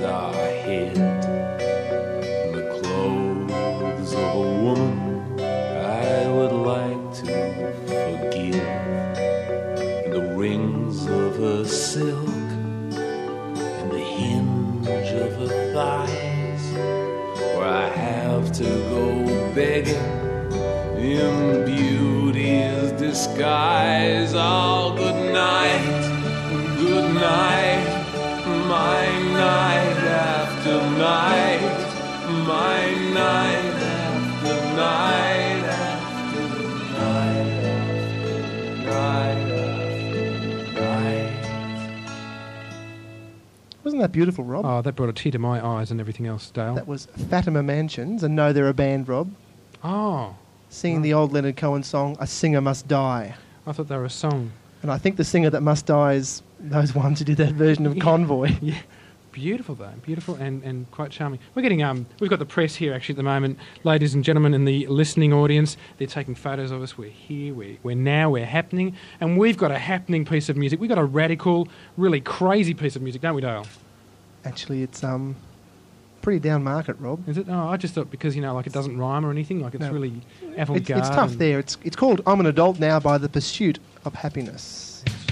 are hid in the clothes of a woman I would like to forgive, and the rings of her silk and the hinge of her thighs, where I have to go begging in beauty's disguise. Oh, good night, my night after night, my night after night after night after night. Wasn't that beautiful, Rob? Oh, that brought a tear to my eyes and everything else, Dale. That was Fatima Mansions, and no, they're a band, Rob. Oh. Singing the old Leonard Cohen song, A Singer Must Die. I thought they were a song. And I think the singer that must die is those ones who did that version of Convoy. Yeah. Beautiful, though. Beautiful and quite charming. We're getting, we've got the press here, actually, at the moment. Ladies and gentlemen in the listening audience, they're taking photos of us. We're here, we're happening. And we've got a happening piece of music. We've got a radical, really crazy piece of music, don't we, Dale? Actually, it's pretty down market, Rob. Is it? Oh, I just thought because, like it doesn't rhyme or anything, like it's really avant-garde. It's tough there. It's called I'm an Adult Now by The Pursuit of Happiness.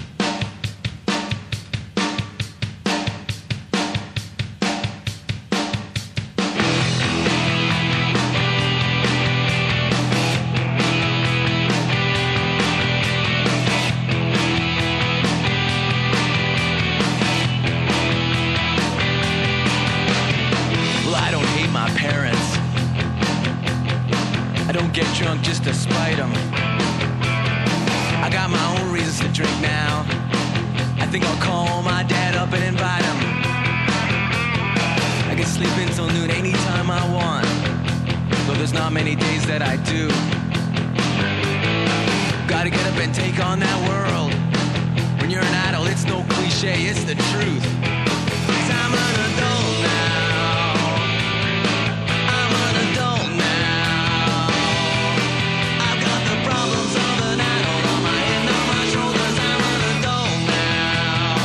Drunk just to spite them. I got my own reasons to drink now. I think I'll call my dad up and invite him. I can sleep until noon anytime I want, though there's not many days that I do. Gotta get up and take on that world. When you're an adult, it's no cliche, it's the truth. 'Cause I'm an adult now. I'm an adult now. Problems of an adult on my head, on my shoulders. I'm an adult now.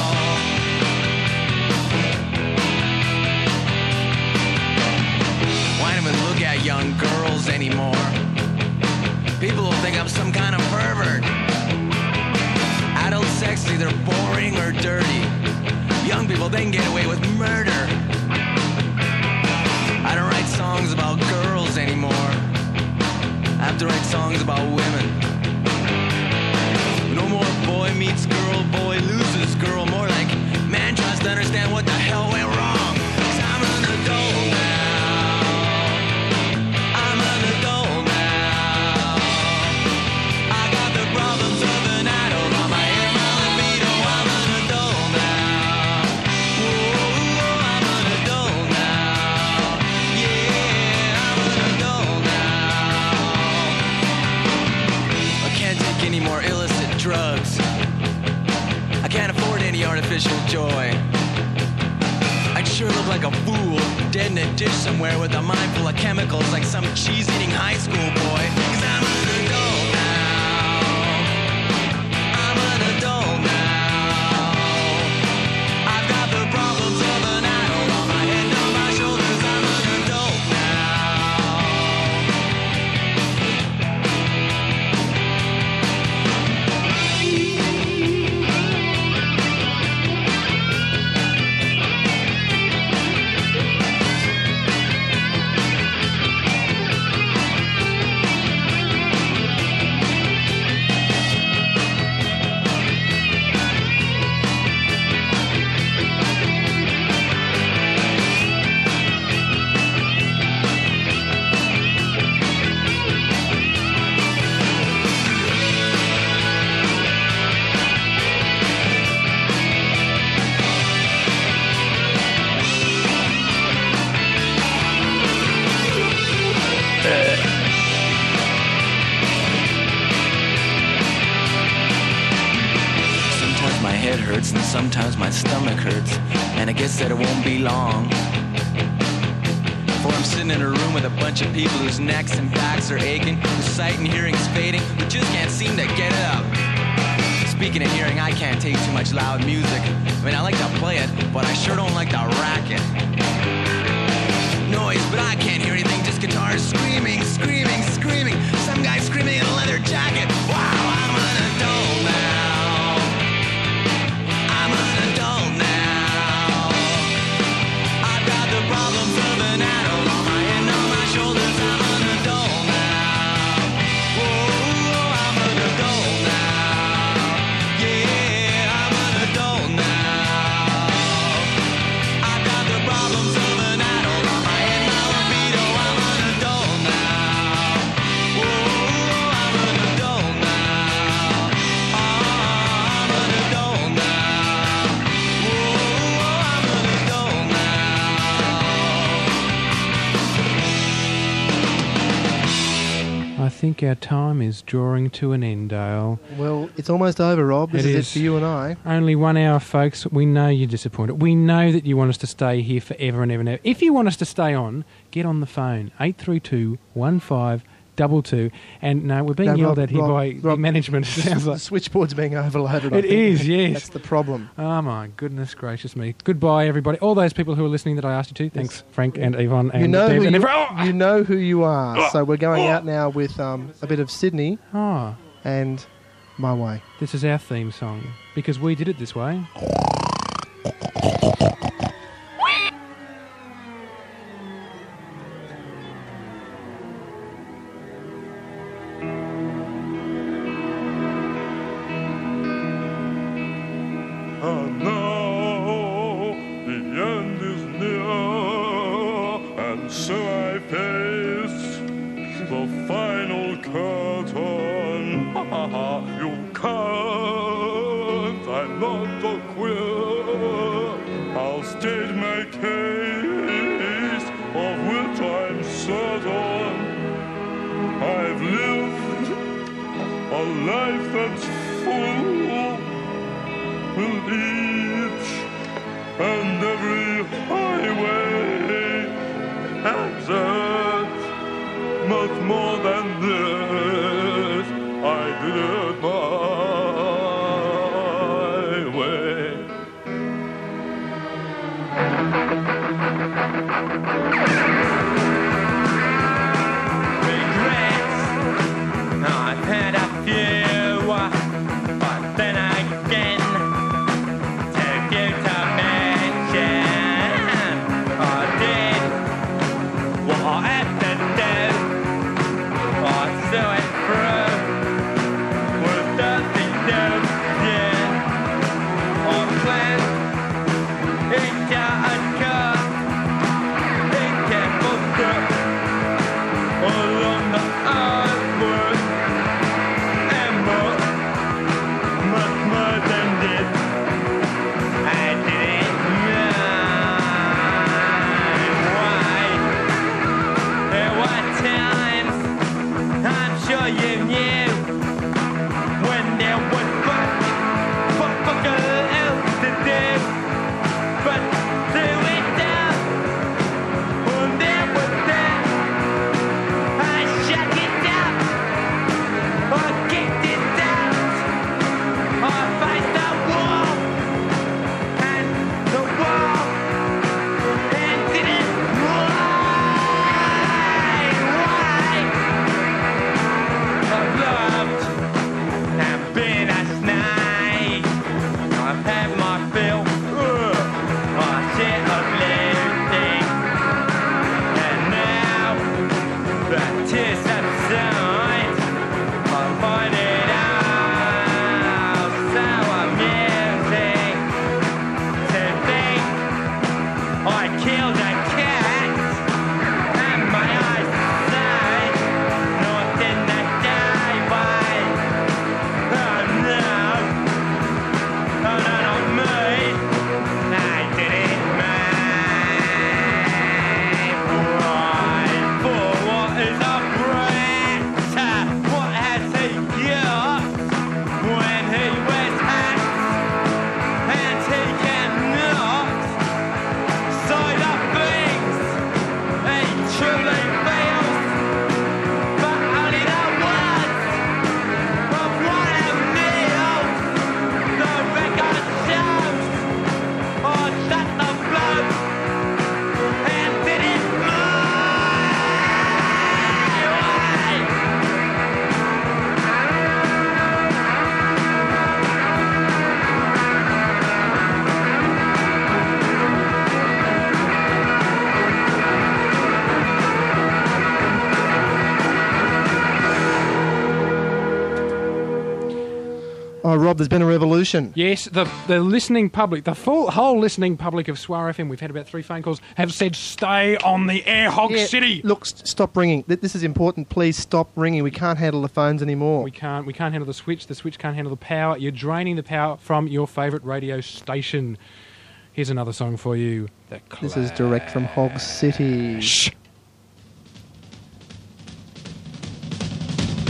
Why don't even look at young girls anymore? People will think I'm some kind of pervert. Adult sex is either boring or dirty. Young people, they can get away with murder. I don't write songs about girls anymore. I have to write songs about women. No more boy meets girl, boy loses girl. More like man tries to understand what the hell went wrong. 'Cause I'm an adult now. I'm an adult now. I got the problems of an adult on my head, my libido. I'm an adult now. Whoa, I'm an adult now. Yeah, I'm an adult now. I can't take any more illicit drugs. I can't afford any artificial joy. I'd sure look like a fool, dead in a dish somewhere with a mind full of chemicals like some cheese-eating high school boy. 'Cause I'm an adult now. I'm an adult now. I've got the problems of an adult on my head, on my shoulders. I'm an adult now. Hurts and sometimes my stomach hurts, and I guess that it won't be long before I'm sitting in a room with a bunch of people whose necks and backs are aching, whose sight and hearing is fading, who just can't seem to get it up. Speaking of hearing, I can't take too much loud music. I mean, I like to play it, but I sure don't like to rack it. think our time is drawing to an end, Dale. Well, it's almost over, Rob. This It is is. it for you and I. Only 1 hour, folks. We know you're disappointed. We know that you want us to stay here forever and ever and ever. If you want us to stay on, get on the phone, 832 1522. And no, we're being No, yelled Rob, at here by Rob, management. It sounds The like. switchboard's being overloaded. I It think. is, yes. That's the problem. Oh, my goodness gracious me. Goodbye, everybody. All those people who are listening that I asked you to. Thanks, Frank and Yvonne and You know, Dave who and you, everyone. you know who you are. So we're going out now with a bit of Sydney Oh, and My Way. this is our theme song because we did it this way. And now the end is near, and so I face the final curtain. You can't, I'm not a queer. I'll state my case, of which I'm certain. I've lived a life that's full. Will each and every highway exit much more than this. I did it my way. Regrets, I've had a few, but then again, take you to mention, I did what I had to do. I saw it through with nothing new, yeah. I planned each and cut, each careful step along the earthwork, and much more than this. I did it my way. There were times I'm sure you knew when there was fuck else to do, but do it down when there was that. I shut it up, I kicked it out, I faced the wall, and the wall ended it. Why? I've loved and been a snake. I've had my fill, I shit of lifting, and now the tears subside. I find it all so amusing to think I killed a cat, and my eyes say not in the daylight. Oh no, not me. I did it my way. For what is a brat? What has he got when he wears hats and he cannot say the things he truly feels, but only the words of one of Neil's. The record shows I shut the blood and did it my way. Oh, Rob, there's been a revolution. Yes, the listening public, the whole listening public of Swar FM, we've had about 3 phone calls, have said stay on the air, Hog Yeah, City. Look, stop ringing. This is important. Please stop ringing. We can't handle the phones anymore. We can't handle the switch can't handle the power. You're draining the power from your favourite radio station. Here's another song for you. The This is direct from Hog City. Shh.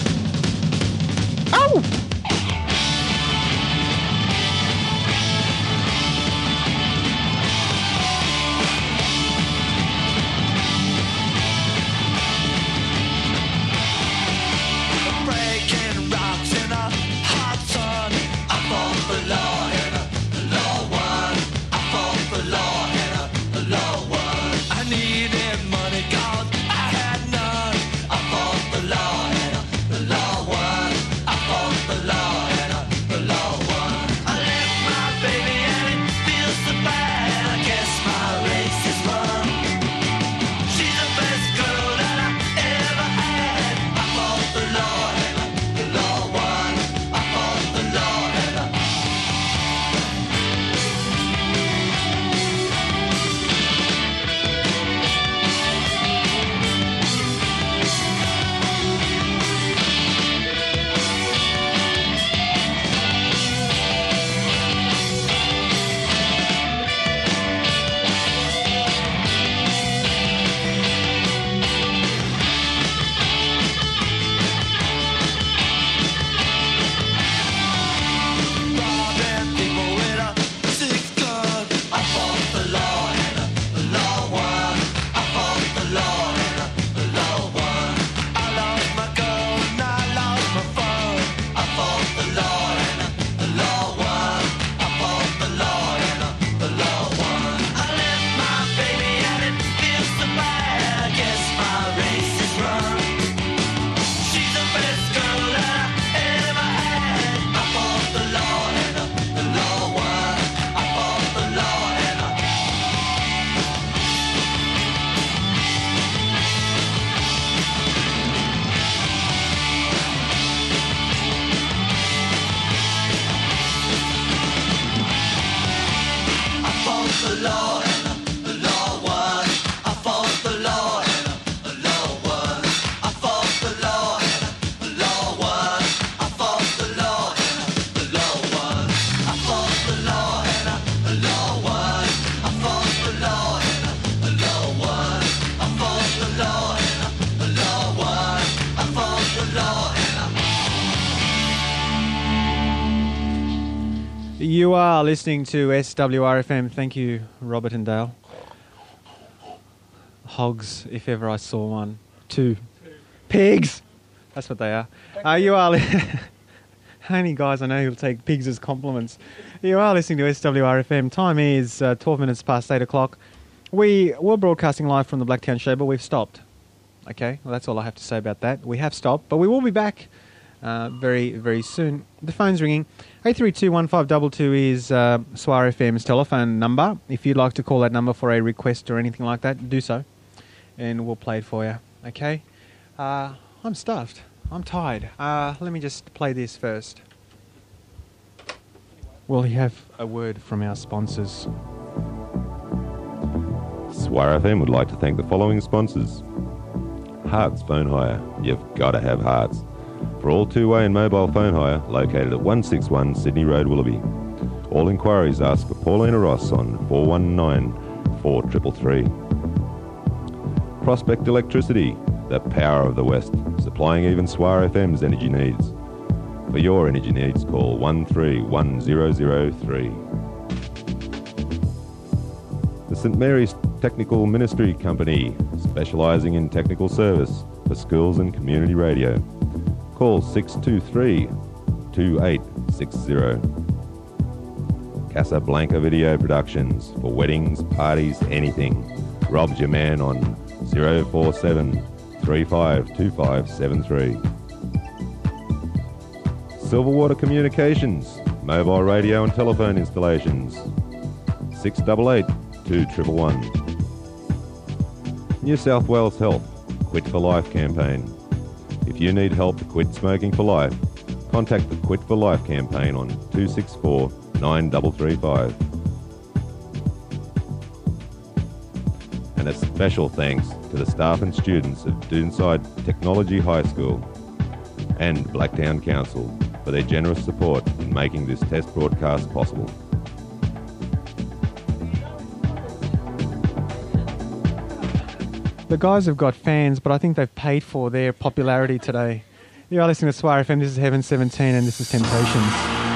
You are listening to SWRFM. Thank you, Robert and Dale. Hogs, if ever I saw one. 2. Pigs! That's what they are. You are... Only guys I know who'll take pigs as compliments. You are listening to SWRFM. Time is 12 minutes past 8 o'clock. We were broadcasting live from the Blacktown Show, but we've stopped. Okay, well, that's all I have to say about that. We have stopped, but we will be back very, very soon. The phone's ringing. 832-1522 is Swar FM's telephone number. If you'd like to call that number for a request or anything like that, do so, and we'll play it for you. Okay? I'm stuffed. I'm tired. Let me just play this first. We'll have a word from our sponsors. Swar FM would like to thank the following sponsors. Hearts Phone Hire. You've got to have Hearts. For all two-way and mobile phone hire, located at 161 Sydney Road, Willoughby. All inquiries ask for Paulina Ross on 419-4333. Prospect Electricity, the power of the West, supplying even Swar FM's energy needs. For your energy needs, call 131003. The St Mary's Technical Ministry Company, specialising in technical service for schools and community radio. Call 623-2860. Casablanca Video Productions, for weddings, parties, anything. Rob's your man on 047 352573. Silverwater Communications, mobile radio and telephone installations. 688-2111. New South Wales Health, Quit for Life campaign. If you need help to quit smoking for life, contact the Quit for Life campaign on 264 9335. And a special thanks to the staff and students of Doonside Technology High School and Blacktown Council for their generous support in making this test broadcast possible. The guys have got fans, but I think they've paid for their popularity today. You are listening to Swar FM. This is Heaven 17 and this is Temptations.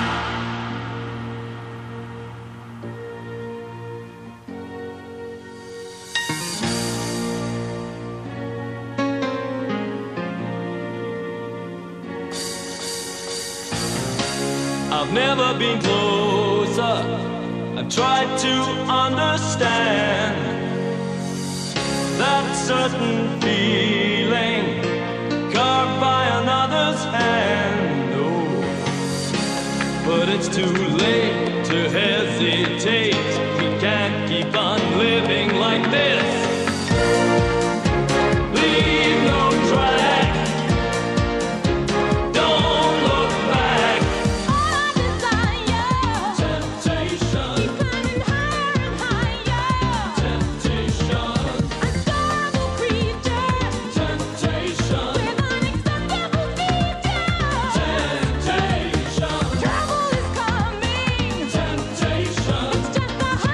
I've never been closer. I've tried to understand that certain feeling carved by another's hand. Oh, but it's too late to hesitate. We can't keep on living like this. Leave no track. Don't look back. All our desire, temptation, keep climbing higher and higher. Temptation, unstoppable creature. Temptation, with unacceptable features. Temptation, trouble is coming. Temptation, it's just a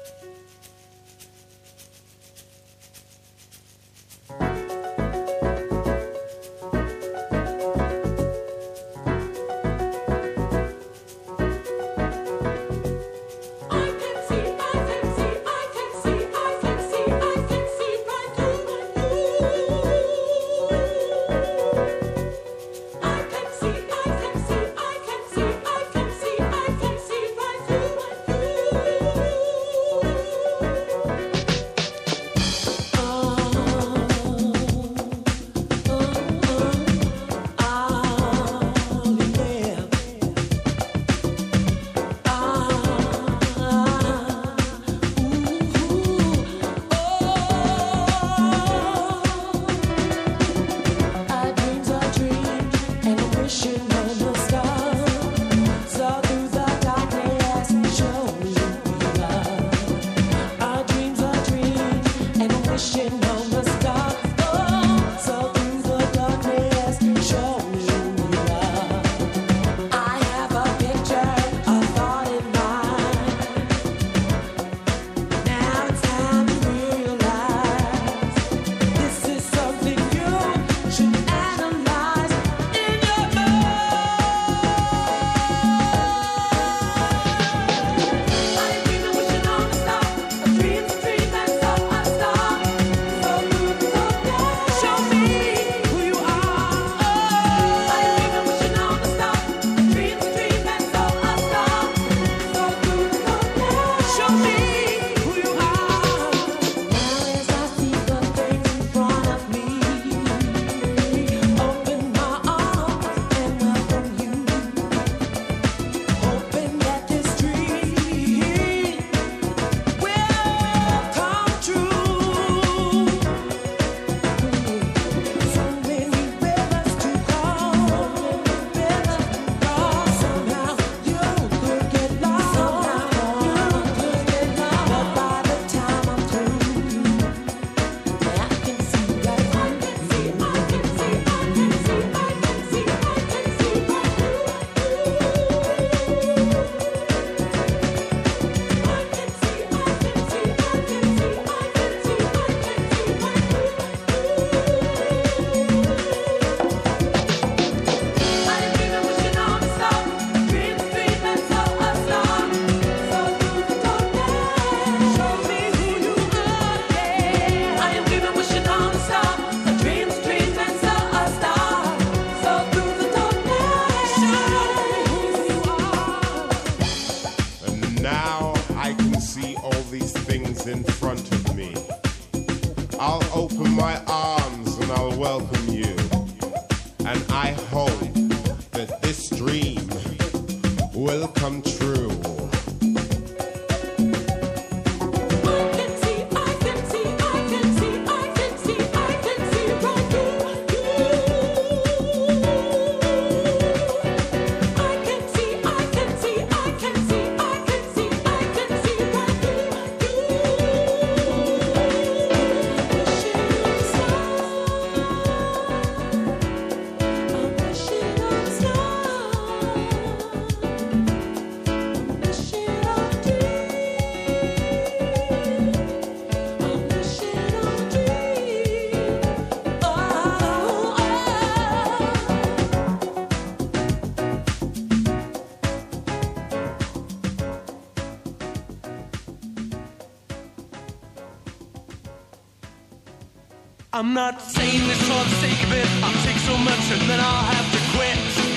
I'm not saying this for the sake of it. I'll take so much and then I'll have to quit.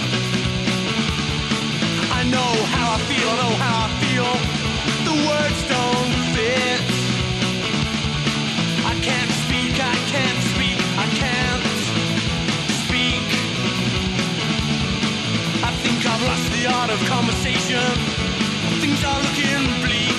I know how I feel, I know how I feel. The words don't fit. I can't speak, I can't speak, I can't speak. I think I've lost the art of conversation. Things are looking bleak.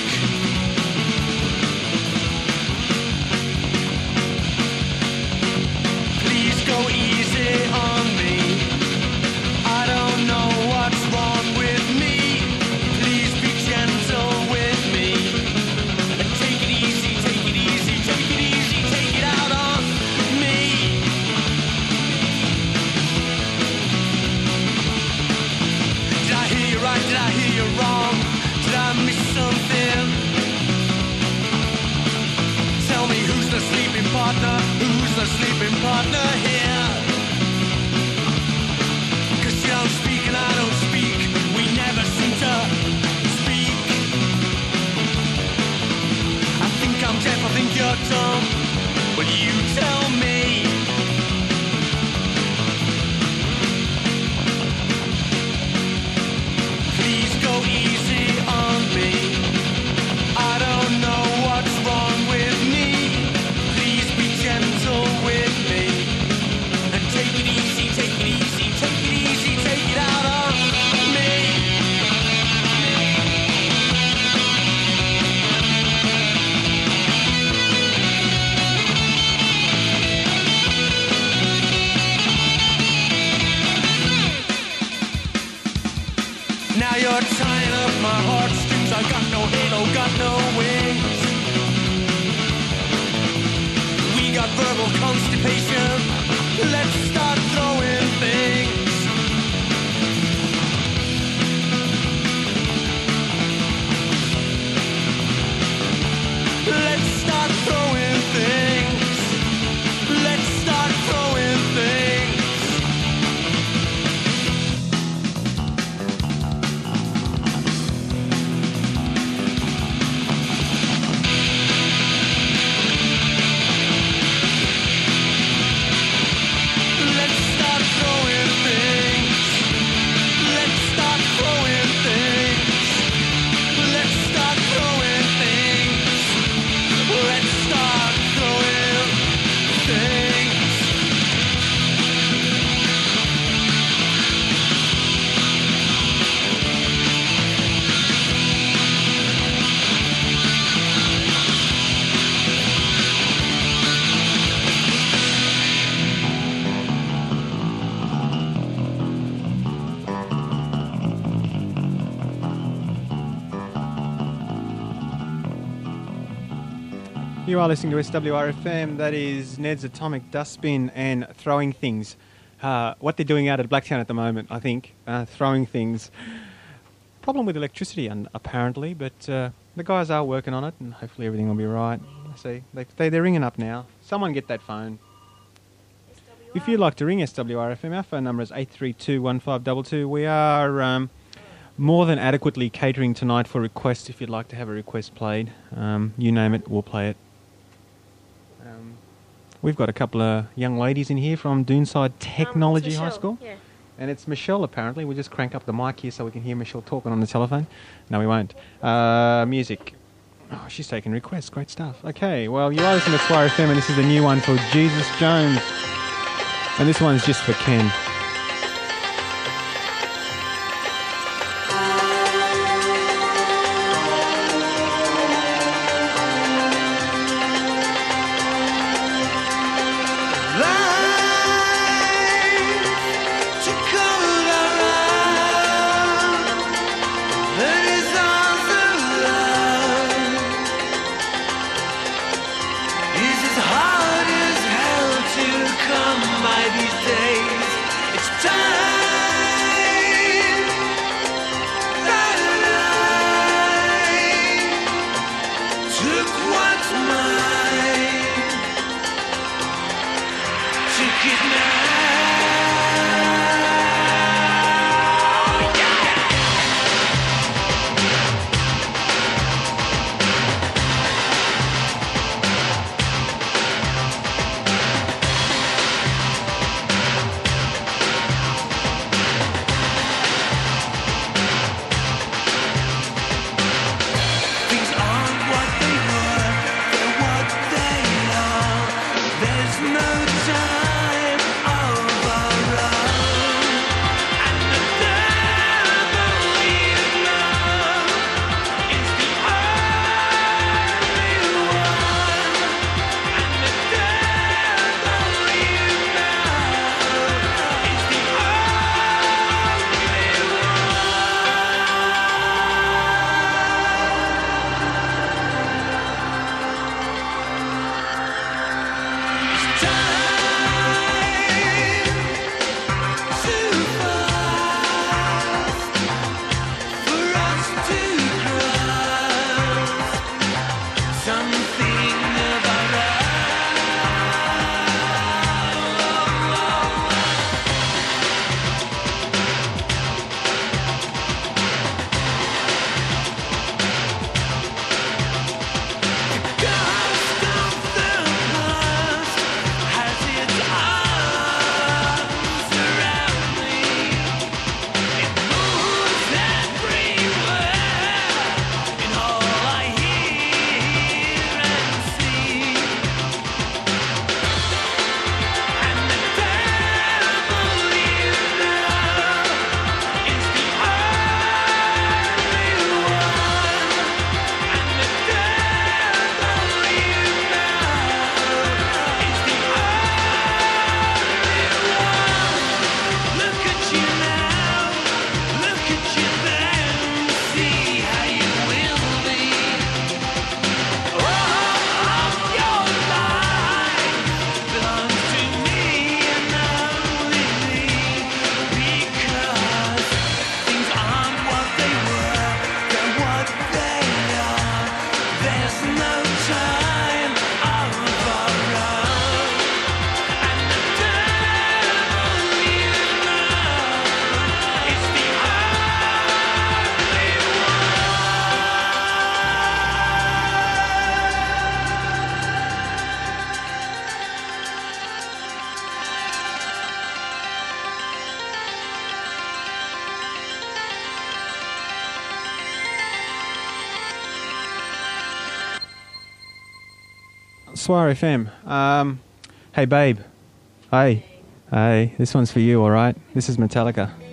Go easy on me. I don't know what's wrong with me. Please be gentle with me. Take it easy, take it easy, take it easy, take it out on me. Did I hear you right? Did I hear you wrong? Did I miss something? partner? Who's the sleeping partner here? 'Cause you don't speak and I don't speak. We never seem to speak. I think I'm deaf, I think you're dumb. Well, you tell me. Please go easy on me. I don't know what's wrong with me. Please be gentle with me. And take it easy, take it easy, take it easy, take it out on me. Now you're tying up my heartstrings. I got no halo, got no wings. We got verbal constipation. Let's start throwing things. Let's start throwing things. Let's start throwing things. Let's start throwing things. Let's start throwing things. Let's start throwing things. Let's start throwing things. You are listening to SWRFM. That is Ned's Atomic Dustbin and Throwing Things. What they're doing out at Blacktown at the moment, I think, throwing things. Problem with electricity, apparently, but the guys are working on it, and hopefully everything will be right. See, they're ringing up now. Someone get that phone. If you'd like to ring SWRFM, our phone number is 832-1522. We are more than adequately catering tonight for requests. If you'd like to have a request played, you name it, we'll play it. We've got a couple of young ladies in here from Doonside Technology High School. Yeah. And it's Michelle, apparently. We'll just crank up the mic here so we can hear Michelle talking on the telephone. No, we won't. Music. Oh, she's taking requests. Great stuff. Okay, well, you are listening to Swire FM, and this is a new one for Jesus Jones. And this one's just for Ken. Is as hard as hell to come by these days. Swire FM. Hey, babe. Hey. Hey, this one's for you, all right? This is Metallica.